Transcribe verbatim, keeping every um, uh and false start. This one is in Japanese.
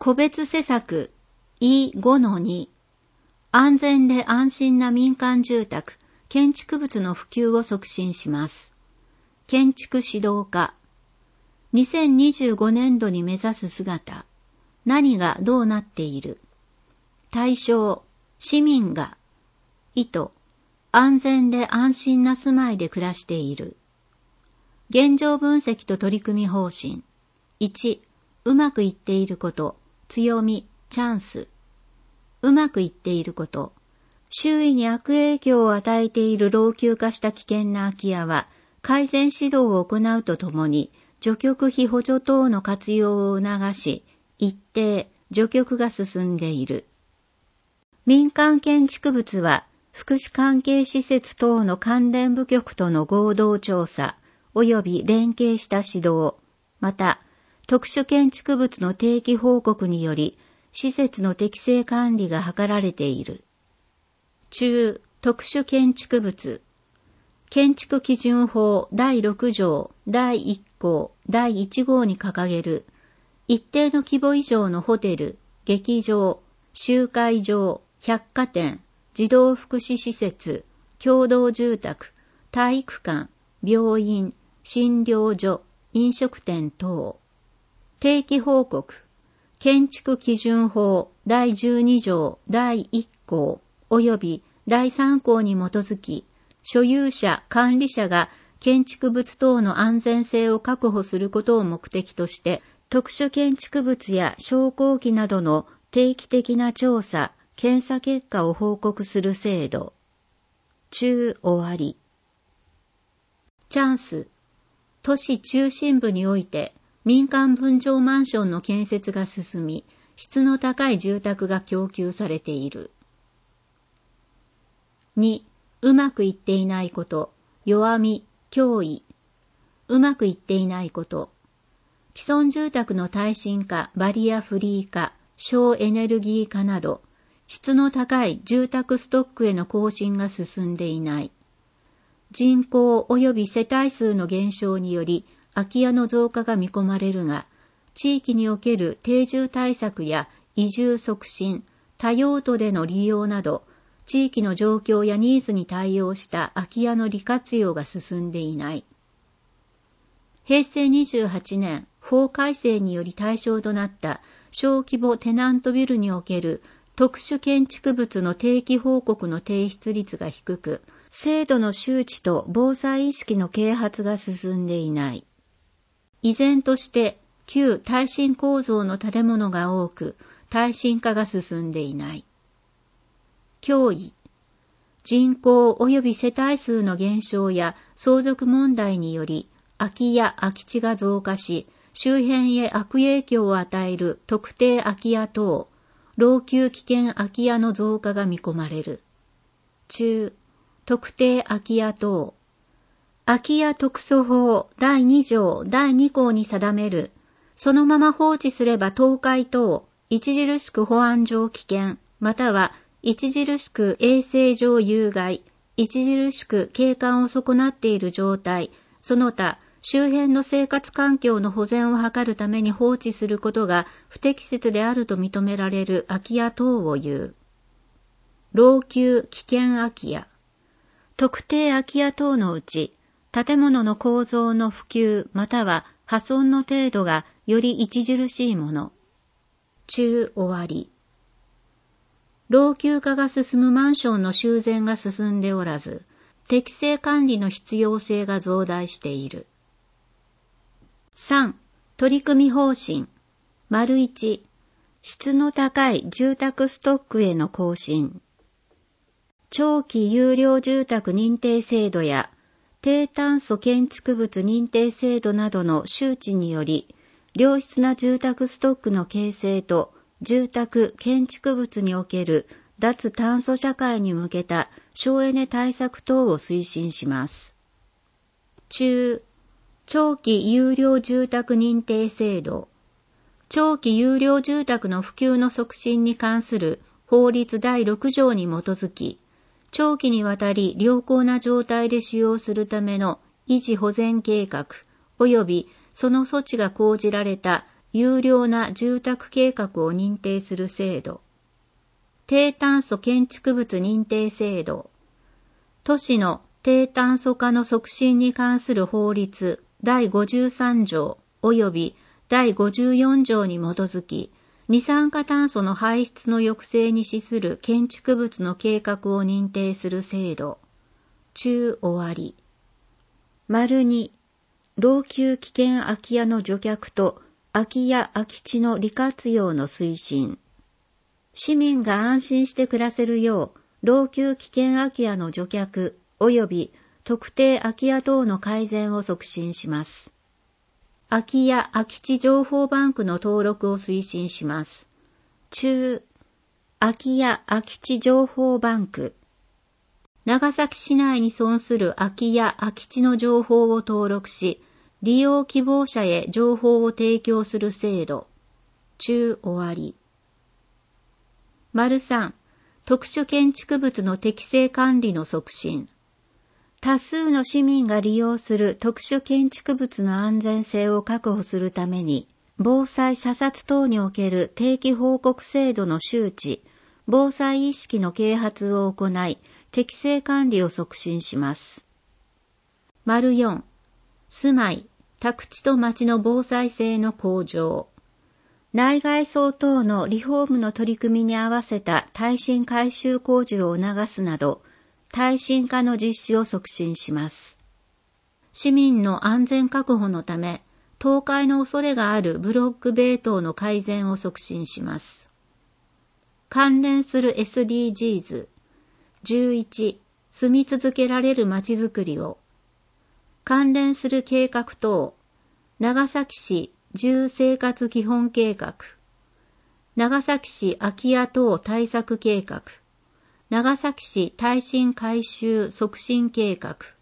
個別施策 イーごのに 安全で安心な民間住宅、建築物の普及を促進します。建築指導課にせんにじゅうごねんどに目指す姿、何がどうなっている。対象、市民が意図、安全で安心な住まいで暮らしている。現状分析と取り組み方針。いち、うまくいっていること、強み、チャンス。うまくいっていること。周囲に悪影響を与えている老朽化した危険な空き家は、改善指導を行うとともに、除却費補助等の活用を促し、一定、除却が進んでいる。民間建築物は、福祉関係施設等の関連部局との合同調査、及び連携した指導、また、特殊建築物の定期報告により、施設の適正管理が図られている。中、特殊建築物。建築基準法だいろくじょうだいいっこうだいいちごうに掲げる、一定の規模以上のホテル、劇場、集会場、百貨店、児童福祉施設、共同住宅、体育館、病院、診療所、飲食店等。定期報告。建築基準法だいじゅうにじょうだいいっこう及びだいさんこうに基づき、所有者、管理者が建築物等の安全性を確保することを目的として、特殊建築物や昇降機などの定期的な調査、検査結果を報告する制度。中終わり。チャンス。都市中心部において民間分譲マンションの建設が進み、質の高い住宅が供給されている。に、うまくいっていないこと、弱み、脅威。うまくいっていないこと。既存住宅の耐震化、バリアフリー化、省エネルギー化など、質の高い住宅ストックへの更新が進んでいない。人口及び世帯数の減少により空き家の増加が見込まれるが、地域における定住対策や移住促進、多用途での利用など、地域の状況やニーズに対応した空き家の利活用が進んでいない。へいせいにじゅうはちねん、法改正により対象となった小規模テナントビルにおける特殊建築物の定期報告の提出率が低く、制度の周知と防災意識の啓発が進んでいない。依然として旧耐震構造の建物が多く、耐震化が進んでいない。脅威。人口及び世帯数の減少や相続問題により、空き家空き地が増加し、周辺へ悪影響を与える特定空き家等、老朽危険空き家の増加が見込まれる。中、特定空き家等。空き家特措法だいにじょうだいにこうに定める、そのまま放置すれば倒壊等、著しく保安上危険、または著しく衛生上有害、著しく景観を損なっている状態、その他、周辺の生活環境の保全を図るために放置することが不適切であると認められる空き家等を言う。老朽危険空き家。特定空き家等のうち、建物の構造の普及または破損の程度がより著しいもの。中終わり。老朽化が進むマンションの修繕が進んでおらず、適正管理の必要性が増大している。さん. 取り組み方針。丸いち. 質の高い住宅ストックへの更新。長期優良住宅認定制度や低炭素建築物認定制度などの周知により、良質な住宅ストックの形成と住宅建築物における脱炭素社会に向けた省エネ対策等を推進します。中、長期優良住宅認定制度。長期優良住宅の普及の促進に関する法律だいろくじょうに基づき、長期にわたり良好な状態で使用するための維持保全計画及びその措置が講じられた有料な住宅計画を認定する制度。低炭素建築物認定制度。都市の低炭素化の促進に関する法律だいごじゅうさん条及びだいごじゅうよん条に基づき、二酸化炭素の排出の抑制に資する建築物の計画を認定する制度。中終わり。丸に、老朽危険空き家の除却と空き家空き地の利活用の推進。市民が安心して暮らせるよう、老朽危険空き家の除却及び特定空き家等の改善を促進します。空き家空き地情報バンクの登録を推進します。中、空き家空き地情報バンク。長崎市内に存する空き家空き地の情報を登録し、利用希望者へ情報を提供する制度。中終わり。丸さん、特殊建築物の適正管理の促進。多数の市民が利用する特殊建築物の安全性を確保するために、防災査察等における定期報告制度の周知、防災意識の啓発を行い、適正管理を促進します。丸よん、住まい、宅地と町の防災性の向上。内外装等のリフォームの取り組みに合わせた耐震改修工事を促すなど、耐震化の実施を促進します。市民の安全確保のため、倒壊の恐れがあるブロック塀等の改善を促進します。関連する エスディージーズ。じゅういち、住み続けられるまちづくりを。関連する計画等。長崎市住生活基本計画。長崎市空き家等対策計画。長崎市耐震改修促進計画。